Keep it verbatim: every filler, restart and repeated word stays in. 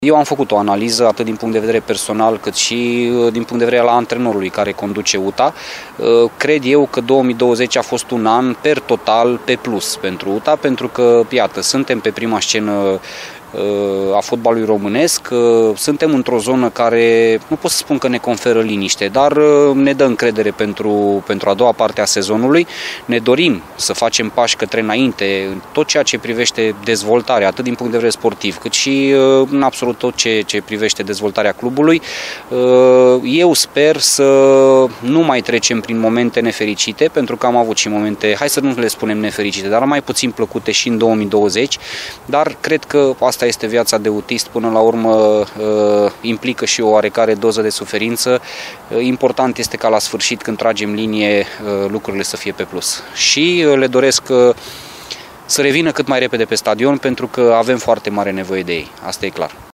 Eu am făcut o analiză atât din punct de vedere personal cât și din punct de vedere al antrenorului care conduce U T A. Cred eu că două mii douăzeci a fost un an per total pe plus pentru U T A, pentru că, iată, suntem pe prima scenă a fotbalului românesc, suntem într-o zonă care, nu pot să spun că ne conferă liniște, dar ne dă încredere pentru, pentru a doua parte a sezonului. Ne dorim să facem pași către înainte în tot ceea ce privește dezvoltarea, atât din punct de vedere sportiv, cât și în absolut tot ce, ce privește dezvoltarea clubului. Eu sper să nu mai trecem prin momente nefericite, pentru că am avut și momente, hai să nu le spunem nefericite, dar mai puțin plăcute și în două mii douăzeci, dar cred că asta este viața de utist, până la urmă implică și o oarecare doză de suferință. Important este ca la sfârșit, când tragem linie, lucrurile să fie pe plus. Și le doresc să revină cât mai repede pe stadion, pentru că avem foarte mare nevoie de ei, asta e clar.